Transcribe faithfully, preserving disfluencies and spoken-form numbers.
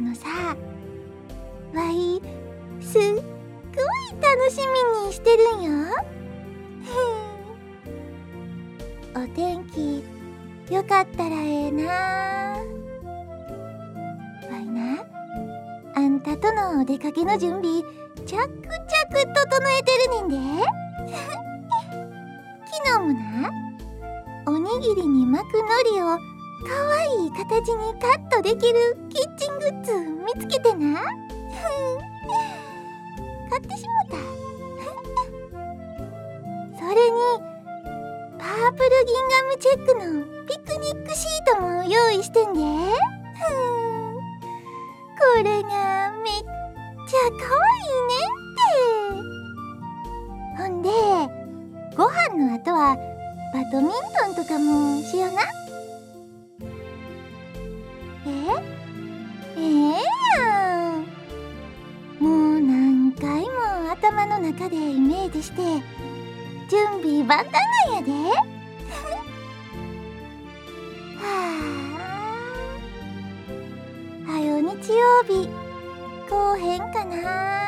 のさ、わいすっごい楽しみにしてるんよ。お天気よかったらええな。わいな、あんたとのお出かけの準備ちゃくちゃく整えてるねんで。昨日もな、おにぎりに巻く海苔をかわいい形にカットできるキッチングッズ見つけてな。買ってしもた。それにパープルギンガムチェックのピクニックシートも用意してんで。これがめっちゃかわいいねんて。ほんでご飯の後はバドミントンとかもしよな。えええやん。もう何回も頭の中でイメージして準備万端なんやで。はあ、はよ日曜日こうへんかな。